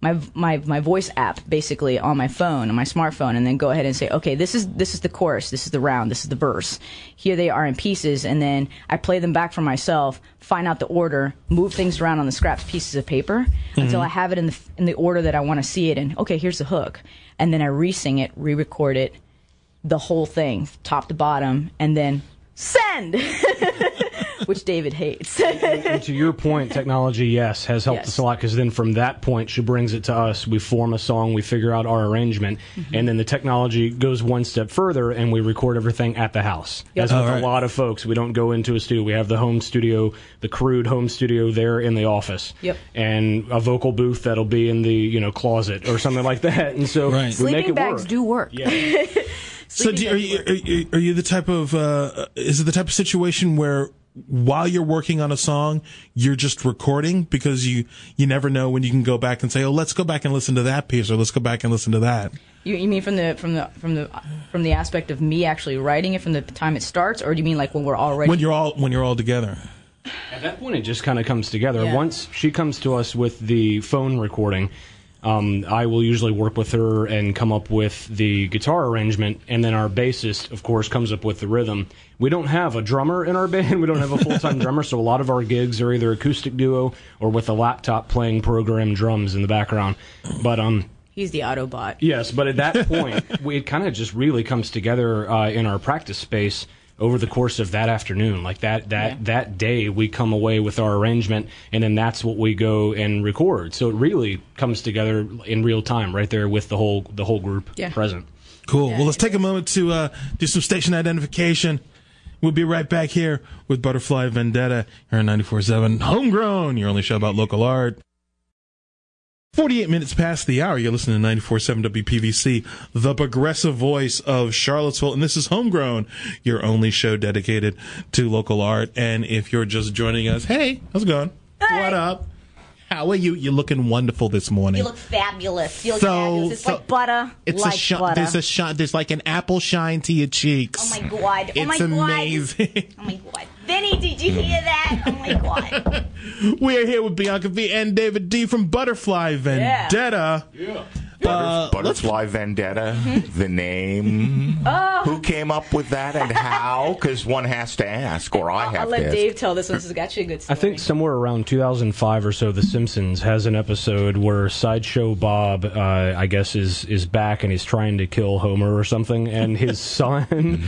G: my voice app basically on my phone, on my smartphone, and then go ahead and say, okay, this is the chorus, this is the round, this is the verse. Here they are in pieces, and then I play them back for myself, find out the order, move things around on the scraps pieces of paper until I have it in the order that I want to see it in. Okay, here's the hook, and then I re-sing it, re-record it, the whole thing, top to bottom, and then send. Which David hates.
F: And to your point, technology, yes, has helped us a lot, because then from that point, she brings it to us. We form a song, we figure out our arrangement, and then the technology goes one step further, and we record everything at the house. As with a lot of folks, we don't go into a studio. We have the home studio, the crude home studio there in the office, and a vocal booth that'll be in the closet or something like that. And so we
G: sleeping
F: make it
G: bags
F: work.
G: do work.
F: Yeah.
B: So are you the type of is it the type of situation where while you're working on a song you're just recording because you never know when you can go back and say, oh, let's go back and listen to that piece, or let's go back and listen to that?
G: You mean from the aspect of me actually writing it from the time it starts, or do you mean like when we're already
B: when you're all together?
F: At that point, it just kind of comes together.
G: Yeah.
F: Once she comes to us with the phone recording, I will usually work with her and come up with the guitar arrangement, and then our bassist, of course, comes up with the rhythm. We don't have a drummer in our band. We don't have a full-time drummer, so a lot of our gigs are either acoustic duo or with a laptop playing programmed drums in the background. But
G: he's the Autobot.
F: Yes, but at that point, it kind of just really comes together in our practice space over the course of that afternoon. Like that day, we come away with our arrangement, and then that's what we go and record. So it really comes together in real time, right there with the whole group present.
B: Cool. Well, let's take a moment to do some station identification. We'll be right back here with Butterfly Vendetta here on 94.7 Homegrown, your only show about local art. 48 minutes past the hour. You're listening to 94.7 WPVC, the progressive voice of Charlottesville. And this is Homegrown, your only show dedicated to local art. And if you're just joining us, hey, how's it going?
G: Hey.
B: What up? How are you? You're looking wonderful this morning.
G: You look fabulous. You look fabulous. It's like butter.
B: It's
G: like butter.
B: There's like an apple shine to your cheeks.
G: Oh my God.
B: It's amazing.
G: Oh my God. Vinny, did you hear that? Oh my God.
B: We're here with Bianca V and David D from Butterfly Vendetta.
C: Yeah. Butterfly Vendetta, the name. Who came up with that and how? Because one has to ask, or I have to ask.
G: I'll let Dave tell this one. This is actually a good story.
F: I think somewhere around 2005 or so, The Simpsons has an episode where Sideshow Bob, I guess, is back and he's trying to kill Homer or something, and his son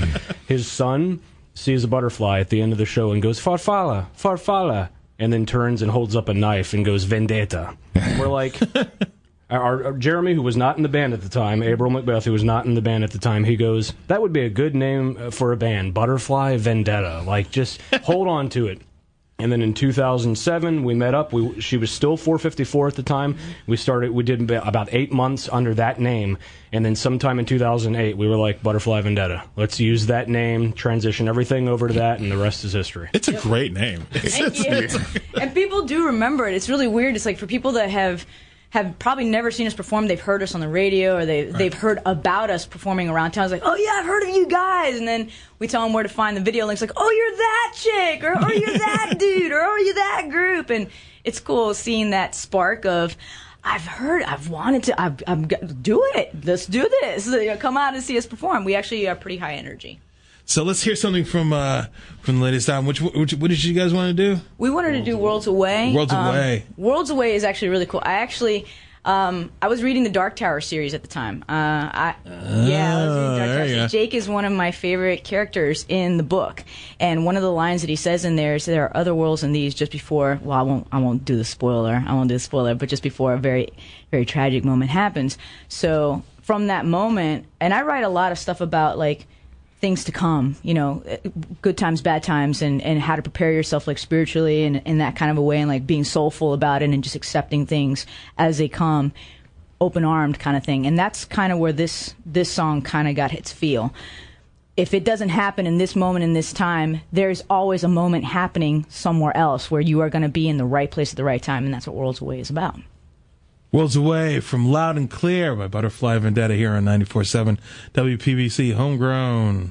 F: sees a butterfly at the end of the show and goes, farfalla, farfalla, and then turns and holds up a knife and goes, vendetta. And we're like... Our Jeremy, who was not in the band at the time, April Macbeth, who was not in the band at the time, he goes, that would be a good name for a band, Butterfly Vendetta. Like, just hold on to it. And then in 2007, we met up. She was still 454 at the time. We did about 8 months under that name. And then sometime in 2008, we were like, Butterfly Vendetta. Let's use that name, transition everything over to that, and the rest is history.
B: It's a great name.
G: And people do remember it. It's really weird. It's like for people that have probably never seen us perform. They've heard us on the radio, or they've heard about us performing around town. It's like, oh yeah, I've heard of you guys. And then we tell them where to find the video links. Like, oh, you're that chick, or you're that dude, or oh, you're that group. And it's cool seeing that spark of, I've wanted to, do it. Let's do this. Come out and see us perform. We actually are pretty high energy.
B: So let's hear something from the latest album. What did you guys want to do?
G: We wanted to do Worlds Away.
B: Worlds Away.
G: Worlds Away is actually really cool. I was reading the Dark Tower series at the time. I was reading Dark Tower series. Jake is one of my favorite characters in the book, and one of the lines that he says in there is, there are other worlds than these just before. Well, I won't do the spoiler. But just before a very, very tragic moment happens. So from that moment, and I write a lot of stuff about like things to come, good times, bad times, and how to prepare yourself like spiritually and in that kind of a way, and like being soulful about it and just accepting things as they come, open-armed kind of thing. And that's kind of where this song kind of got its feel. If it doesn't happen in this moment, in this time, there's always a moment happening somewhere else where you are going to be in the right place at the right time, and that's what Worlds Away is about.
B: Worlds Away from Loud and Clear by Butterfly Vendetta here on 94.7 WPVC Homegrown.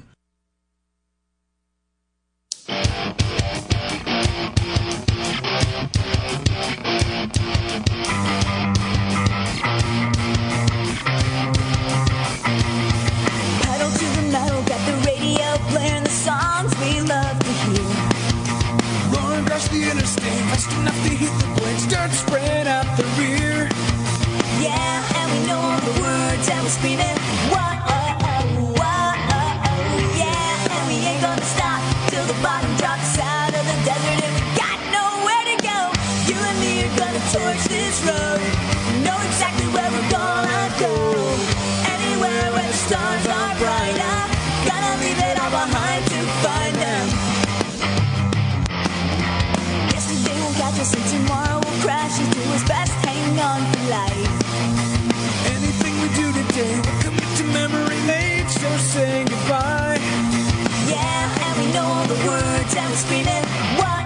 A: spread out the rear.
I: Yeah, and we know all the words and we're screaming, whoa, oh, yeah, and we ain't gonna stop till the bottom drops out of the desert and we got nowhere to go. You and me are gonna torch this road, know exactly where we're gonna go. Anywhere where the stars are brighter, gonna leave it all behind to find them. Yesterday won't catch us and tomorrow will crash into us best. Hang on for life.
A: Anything we do today will commit to memory lane, so say goodbye.
I: Yeah, and we know all the words and we're screaming, whoa,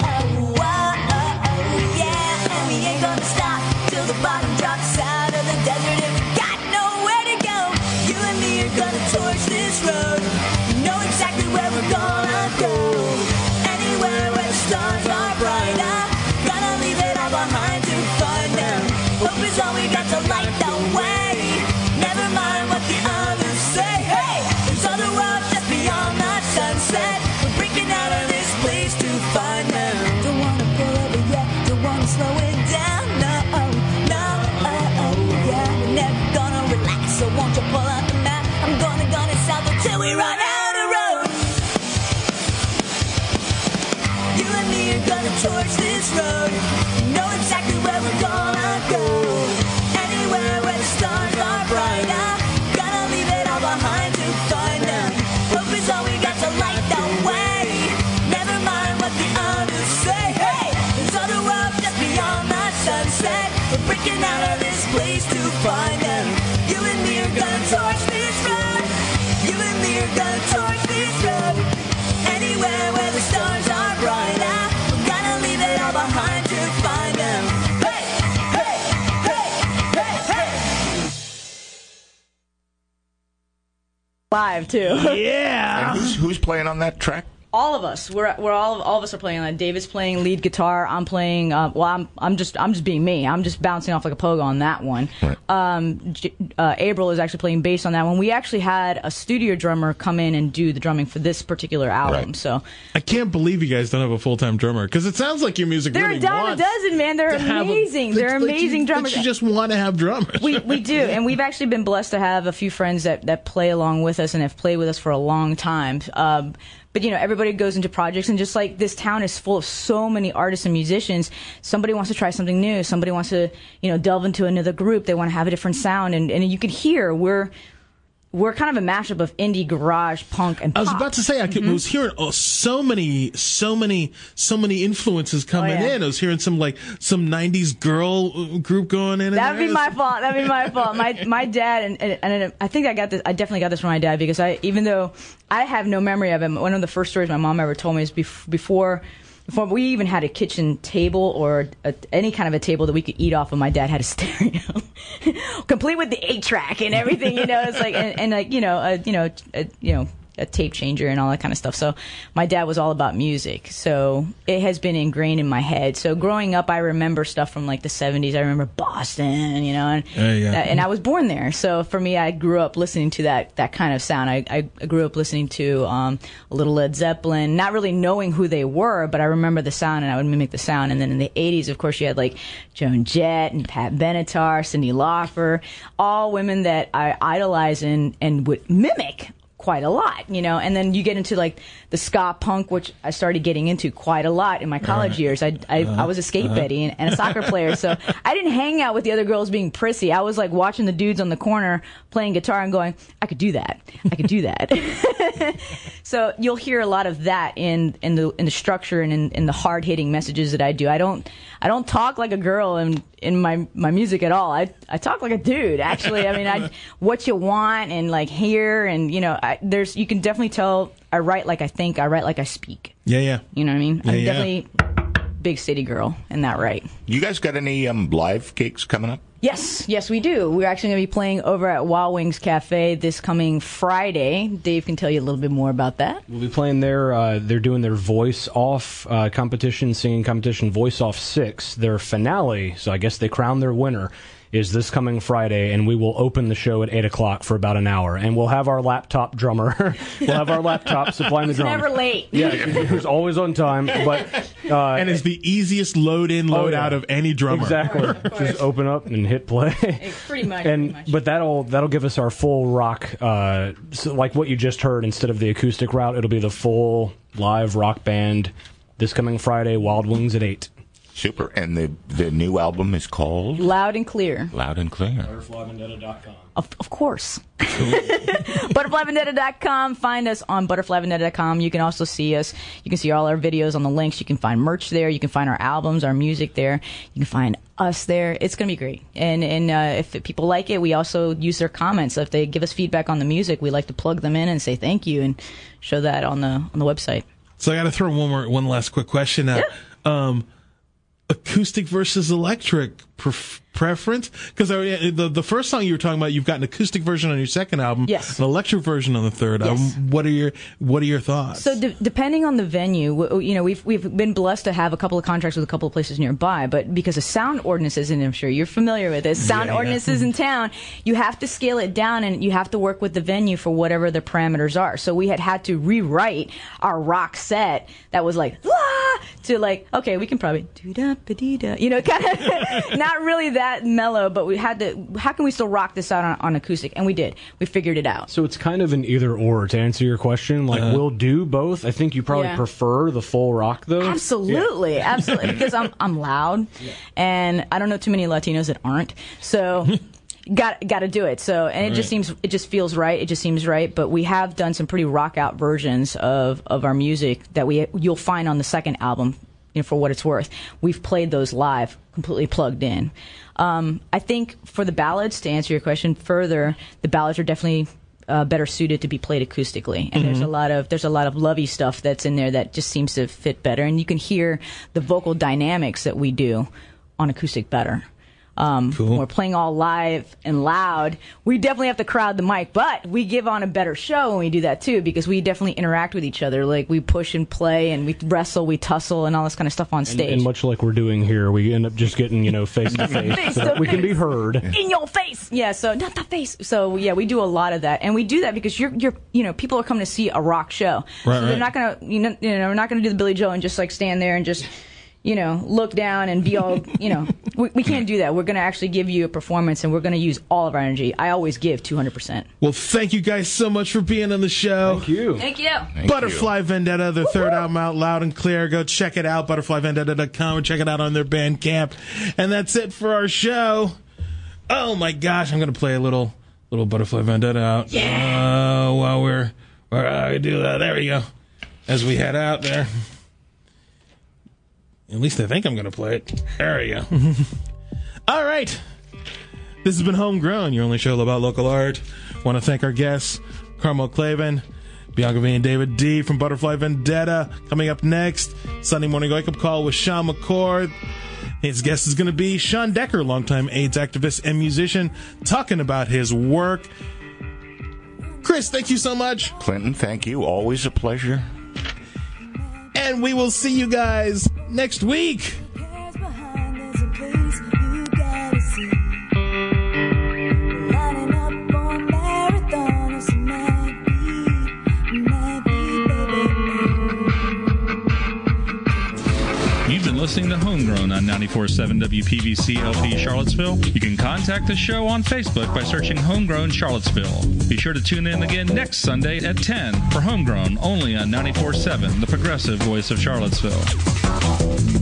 I: yeah, and we ain't gonna stop till the bottom drops out of the desert and we got nowhere to go. You and me are gonna torch this road, know exactly where we're gonna go. Anywhere where the stars are brighter, gonna leave it all behind to find them. Hope is all we got to light the way. Never mind what the others say. Hey, there's other worlds just beyond the sunset. We're breaking out of this place to find them. Don't wanna pull over yet, don't wanna slow it down. No, yeah, we're never gonna relax. So won't you pull out the map? I'm gonna south until we run out of road. You and me are gonna torch this road, know exactly where we're gonna go. Anywhere where the stars are brighter, gonna leave it all behind to find them. Hope is all we got to light the way. Never mind what the others say. Hey, there's other worlds just beyond the sunset. We're breaking out of this place to find them. You and me are gonna torch this road. You and me are gonna torch this road. Anywhere where the stars are brighter, we're gonna leave it all behind to find them. Hey, hey, hey, hey, hey.
G: Live too.
B: Yeah.
C: And who's playing on that track?
G: All of us. We're all of us are playing on that. David's playing lead guitar. I'm playing. I'm just being me. I'm just bouncing off like a pogo on that one. Right. April is actually playing bass on that one. We actually had a studio drummer come in and do the drumming for this particular album. Right. So
B: I can't believe you guys don't have a full-time drummer because it sounds like your music.
G: They're
B: really
G: a dime a dozen, man. They're amazing. They're amazing drummers.
B: You just want to have drummers.
G: We do, and we've actually been blessed to have a few friends that play along with us and have played with us for a long time. But, you know, everybody goes into projects, and just like this town is full of so many artists and musicians, somebody wants to try something new. Somebody wants to, you know, delve into another group. They want to have a different sound. And you can hear we're kind of a mashup of indie, garage, punk, and pop.
B: I was about to say, I was hearing so many influences coming in. I was hearing some 90s girl group going in.
G: That'd be my fault. My dad, and I think I definitely got this from my dad, because even though I have no memory of him, one of the first stories my mom ever told me is before we even had a kitchen table or any kind of a table that we could eat off of, my dad had a stereo, complete with the 8-track and everything. You know, it's like a tape changer and all that kind of stuff. So my dad was all about music. So it has been ingrained in my head. So growing up, I remember stuff from like the 70s. I remember Boston, you know, and I was born there. So for me, I grew up listening to that kind of sound. I grew up listening to a little Led Zeppelin, not really knowing who they were, but I remember the sound and I would mimic the sound. And then in the 80s, of course, you had like Joan Jett and Pat Benatar, Cyndi Lauper, all women that I idolize and would mimic quite a lot, you know. And then you get into like the ska punk, which I started getting into quite a lot in my college years. I was a skate Betty and a soccer player, so I didn't hang out with the other girls being prissy. I was like watching the dudes on the corner playing guitar and going, I could do that. So you'll hear a lot of that in the structure and in the hard hitting messages that I do. I don't talk like a girl in my music at all. I talk like a dude, actually. I mean, what you want and like here, and you know, you can definitely tell I write like I think, I write like I speak.
B: Yeah.
G: You know what I mean? I'm definitely big city girl in that right.
C: You guys got any live gigs coming up?
G: Yes, we do. We're actually going to be playing over at Wild Wings Cafe this coming Friday. Dave can tell you a little bit more about that.
F: We'll be playing there. They're doing their voice-off competition, singing competition, Voice Off 6, their finale, so I guess they crowned their winner. is this coming Friday, and we will open the show at 8 o'clock for about an hour, and we'll have our laptop drummer. We'll have our laptop supplying the drums.
G: Never late.
F: Yeah, who's always on time. But
B: and it's the easiest load in, load out of any drummer.
F: Exactly. Just open up and hit play.
G: Pretty much.
F: But that'll give us our full rock, so like what you just heard. Instead of the acoustic route, it'll be the full live rock band this coming Friday, Wild Wings at 8.
C: Super. And the new album is called?
G: Loud and Clear.
C: Loud and Clear.
F: ButterflyVendetta.com.
G: Of course. ButterflyVendetta.com. Find us on ButterflyVendetta.com. You can also see us. You can see all our videos on the links. You can find merch there. You can find our albums, our music there. You can find us there. It's going to be great. And if people like it, we also use their comments. So if they give us feedback on the music, we like to plug them in and say thank you and show that on the website.
B: So I got to throw one last quick question out. Yeah. Acoustic versus electric preference? Because the first song you were talking about, you've got an acoustic version on your second album,
G: yes,
B: an electric version on the third album. What are your thoughts?
G: So depending on the venue, we've been blessed to have a couple of contracts with a couple of places nearby, but because of sound ordinances, and I'm sure you're familiar with this, ordinances in town, you have to scale it down and you have to work with the venue for whatever the parameters are. So we had to rewrite our rock set that was like to like, okay, we can probably do-da-ba-dee-da, kind of not really that mellow, but we had to, how can we still rock this out on acoustic? And we did. We figured it out.
F: So it's kind of an either or, to answer your question. Like, we'll do both. I think you probably prefer the full rock, though.
G: Absolutely. Absolutely. Because I'm loud, and I don't know too many Latinos that aren't. So got to do it. So, and it just feels right. It just seems right. But we have done some pretty rock out versions of our music that you'll find on the second album. For what it's worth, we've played those live, completely plugged in. I think for the ballads, to answer your question further, the ballads are definitely better suited to be played acoustically, and there's a lot of lovey stuff that's in there that just seems to fit better, and you can hear the vocal dynamics that we do on acoustic better. Cool. When we're playing all live and loud, we definitely have to crowd the mic, but we give on a better show when we do that too, because we definitely interact with each other. Like, we push and play, and we wrestle, we tussle, and all this kind of stuff on stage.
F: And much like we're doing here, we end up just getting, face to face, so that we can be heard.
G: In your face! Yeah, so, not the face! So, yeah, we do a lot of that, and we do that because you're people are coming to see a rock show.
B: Right,
G: so they're not gonna, we're not gonna do the Billy Joel and just, stand there and just, look down and be all, we can't do that. We're going to actually give you a performance, and we're going to use all of our energy. I always give 200%.
B: Well, thank you guys so much for being on the show.
F: Thank you.
G: Thank you.
B: Butterfly Vendetta, their third album out, Loud and Clear. Go check it out, butterflyvendetta.com, and check it out on their Bandcamp. And that's it for our show. Oh my gosh, I'm going to play a little Butterfly Vendetta out.
G: Yeah.
B: While we do that. There we go. As we head out there. At least I think I'm going to play it. There we go. All right. This has been Homegrown, your only show about local art. Want to thank our guests, Carmel Clavin, Bianca V, and David D. from Butterfly Vendetta. Coming up next, Sunday Morning Wake Up Call with Sean McCord. His guest is going to be Sean Decker, longtime AIDS activist and musician, talking about his work. Chris, thank you so much.
C: Clinton, thank you. Always a pleasure.
B: And we will see you guys next week.
J: You've been listening to Homegrown on 94.7 WPVC LP Charlottesville. You can contact the show on Facebook by searching Homegrown Charlottesville. Be sure to tune in again next Sunday at 10 for Homegrown, only on 94.7, the progressive voice of Charlottesville.